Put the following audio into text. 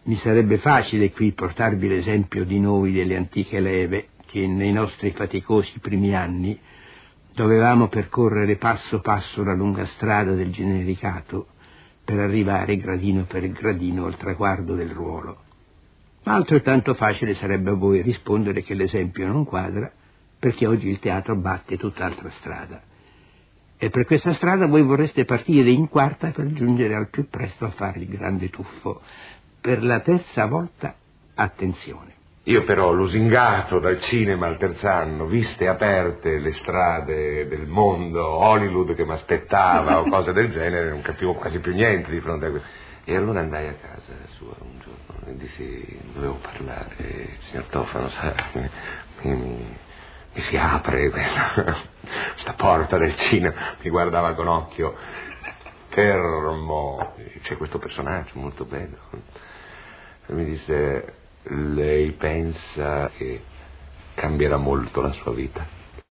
Mi sarebbe facile qui portarvi l'esempio di noi delle antiche leve, che nei nostri faticosi primi anni dovevamo percorrere passo passo la lunga strada del genericato per arrivare gradino per gradino al traguardo del ruolo. Ma altrettanto facile sarebbe a voi rispondere che l'esempio non quadra, perché oggi il teatro batte tutt'altra strada. E per questa strada voi vorreste partire in quarta per giungere al più presto a fare il grande tuffo. Per la terza volta, attenzione. Io però, lusingato dal cinema al terzo anno, viste aperte le strade del mondo, Hollywood che mi aspettava o cose del genere, non capivo quasi più niente di fronte a questo. E allora andai a casa sua un giorno e dissi: dovevo parlare, signor Tofano, sa, mi si apre questa porta del cinema. Mi guardava con occhio fermo. C'è questo personaggio molto bello. E mi disse: lei pensa che cambierà molto la sua vita?